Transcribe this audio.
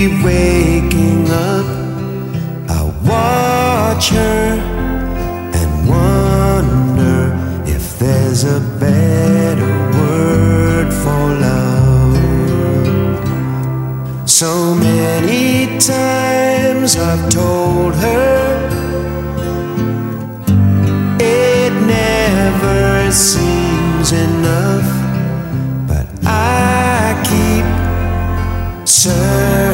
Waking up, I watch her and wonder if there's a better word for love. So many times I've told her it never seems enough, but I keep searching.